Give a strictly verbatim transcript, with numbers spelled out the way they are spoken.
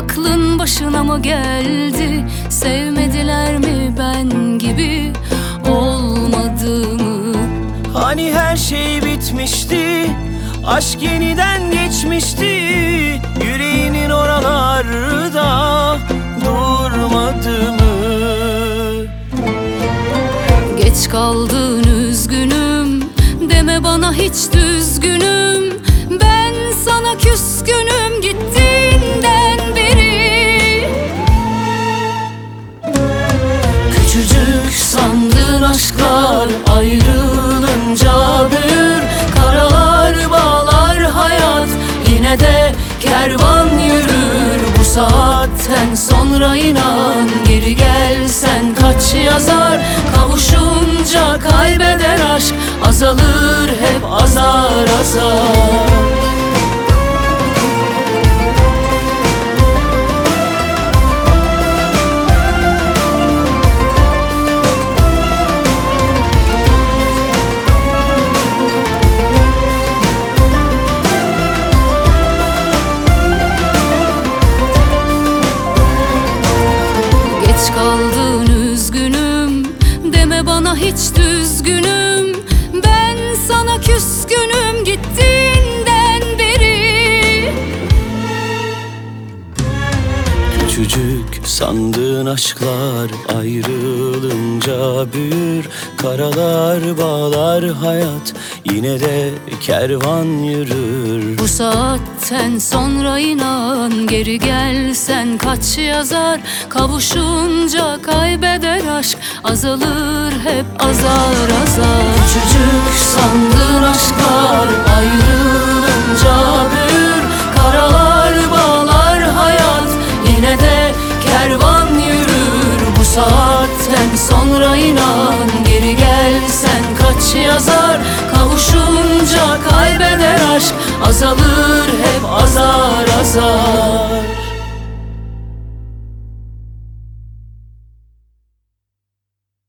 Aklın başına mı geldi? Sevmediler mi ben gibi olmadığımı? Hani her şey bitmişti, aşk yeniden geçmişti. Yüreğinin oralarda durmadı mı? Geç kaldın üzgünüm, deme bana hiç düzgünüm. Ben sana küskünüm gittiğinden beri. Küçücük sandığın aşklar ayrılınca büyür. Karalar bağlar hayat, yine de kervan yürür. Bu saatten sonra inan, geri gelsen kaç yazar. Kavuşunca kaybeder aşk, azalır hep azar azar. Geç kaldın üzgünüm, deme bana hiç düzgünüm. Ben sana küskünüm gittiğinden beri. Küçücük sandığın aşklar ayrılınca büyür. Karalar bağlar hayat, yine de kervan yürür. Bu saatten sonra inan, geri gelsen kaç yazar. Kavuşunca kaybeder aşk, azalır hep azar azar. Küçücük sandığın aşklar ayrılınca büyür. Karalar bağlar hayat, yine de kervan yürür. Bu saatten sonra inan, geri gelsen kaç yazar. Kavuşunca kaybeder aşk, azalır hep azar azar.